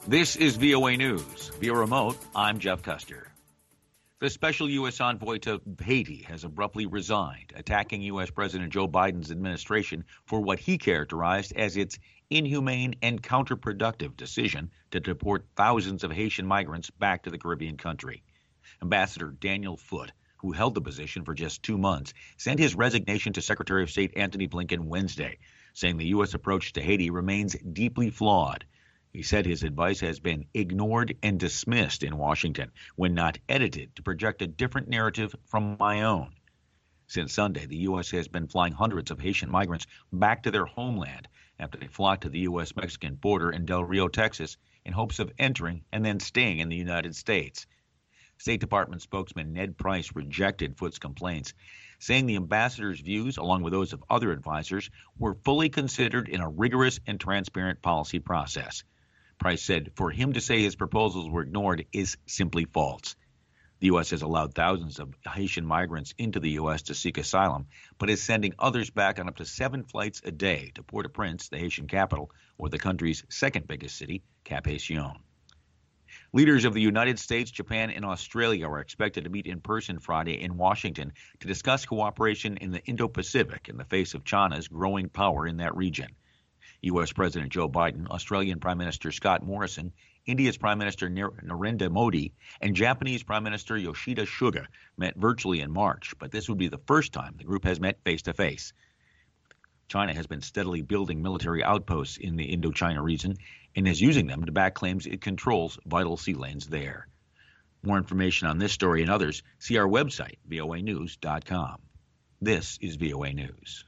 This is VOA News. Via remote, I'm Jeff Custer. The special U.S. envoy to Haiti has abruptly resigned, attacking U.S. President Joe Biden's administration for what he characterized as its inhumane and counterproductive decision to deport thousands of Haitian migrants back to the Caribbean country. Ambassador Daniel Foote, who held the position for just 2 months, sent his resignation to Secretary of State Antony Blinken Wednesday, saying the U.S. approach to Haiti remains deeply flawed. He said his advice has been ignored and dismissed in Washington when not edited to project a different narrative from my own. Since Sunday, the U.S. has been flying hundreds of Haitian migrants back to their homeland after they flocked to the U.S.-Mexican border in Del Rio, Texas, in hopes of entering and then staying in the United States. State Department spokesman Ned Price rejected Foote's complaints, saying the ambassador's views, along with those of other advisors, were fully considered in a rigorous and transparent policy process. Price said for him to say his proposals were ignored is simply false. The U.S. has allowed thousands of Haitian migrants into the U.S. to seek asylum, but is sending others back on up to 7 flights a day to Port-au-Prince, the Haitian capital, or the country's second biggest city, Cap-Haïtien. Leaders of the United States, Japan, and Australia are expected to meet in person Friday in Washington to discuss cooperation in the Indo-Pacific in the face of China's growing power in that region. U.S. President Joe Biden, Australian Prime Minister Scott Morrison, India's Prime Minister Narendra Modi, and Japanese Prime Minister Yoshida Suga met virtually in March, but this would be the first time the group has met face-to-face. China has been steadily building military outposts in the Indochina region and is using them to back claims it controls vital sea lanes there. More information on this story and others, see our website, voanews.com. This is VOA News.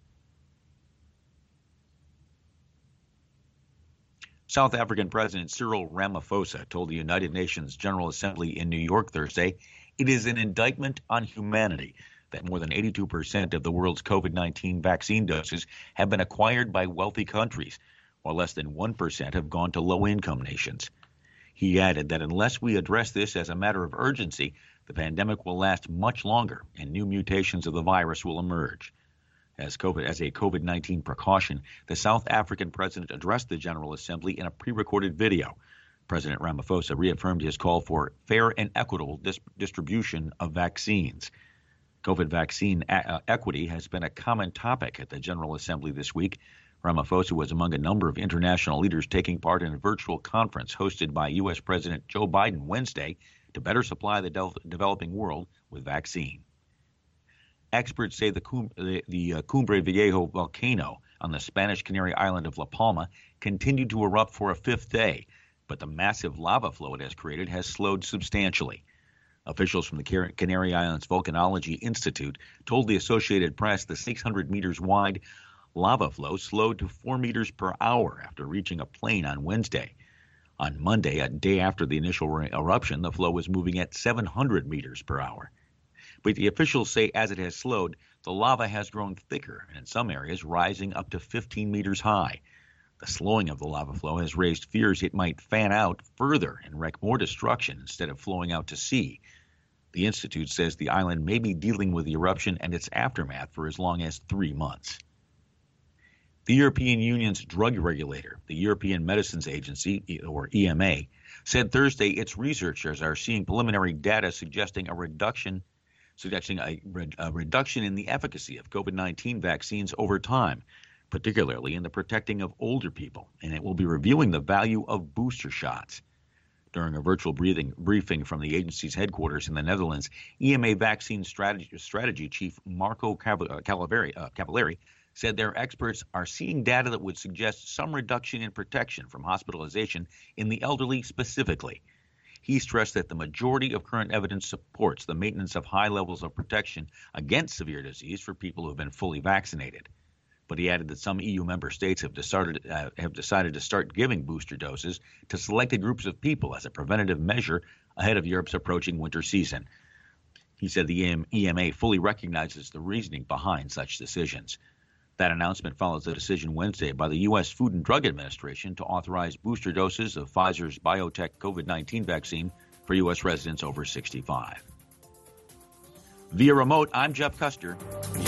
South African President Cyril Ramaphosa told the United Nations General Assembly in New York Thursday it is an indictment on humanity that more than 82% of the world's COVID-19 vaccine doses have been acquired by wealthy countries, while less than 1% have gone to low-income nations. He added that unless we address this as a matter of urgency, the pandemic will last much longer and new mutations of the virus will emerge. As a COVID-19 precaution, the South African president addressed the General Assembly in a pre-recorded video. President Ramaphosa reaffirmed his call for fair and equitable distribution of vaccines. COVID vaccine equity has been a common topic at the General Assembly this week. Ramaphosa was among a number of international leaders taking part in a virtual conference hosted by U.S. President Joe Biden Wednesday to better supply the developing world with vaccine. Experts say the Cumbre Viejo volcano on the Spanish Canary island of La Palma continued to erupt for a 5th day, but the massive lava flow it has created has slowed substantially. Officials from the Canary Islands Volcanology Institute told the Associated Press the 600 meters wide lava flow slowed to 4 meters per hour after reaching a plain on Wednesday. On Monday, a day after the initial eruption, the flow was moving at 700 meters per hour. But the officials say as it has slowed, the lava has grown thicker and in some areas rising up to 15 meters high. The slowing of the lava flow has raised fears it might fan out further and wreak more destruction instead of flowing out to sea. The Institute says the island may be dealing with the eruption and its aftermath for as long as 3 months. The European Union's drug regulator, the European Medicines Agency, or EMA, said Thursday its researchers are seeing preliminary data suggesting a reduction in the efficacy of COVID-19 vaccines over time, particularly in the protecting of older people, and it will be reviewing the value of booster shots. During a virtual briefing from the agency's headquarters in the Netherlands, EMA vaccine strategy chief Marco Cavalieri said their experts are seeing data that would suggest some reduction in protection from hospitalization in the elderly specifically. He stressed that the majority of current evidence supports the maintenance of high levels of protection against severe disease for people who have been fully vaccinated. But he added that some EU member states have decided to start giving booster doses to selected groups of people as a preventative measure ahead of Europe's approaching winter season. He said the EMA fully recognizes the reasoning behind such decisions. That announcement follows the decision Wednesday by the U.S. Food and Drug Administration to authorize booster doses of Pfizer's BioNTech COVID-19 vaccine for U.S. residents over 65. Via remote, I'm Jeff Custer.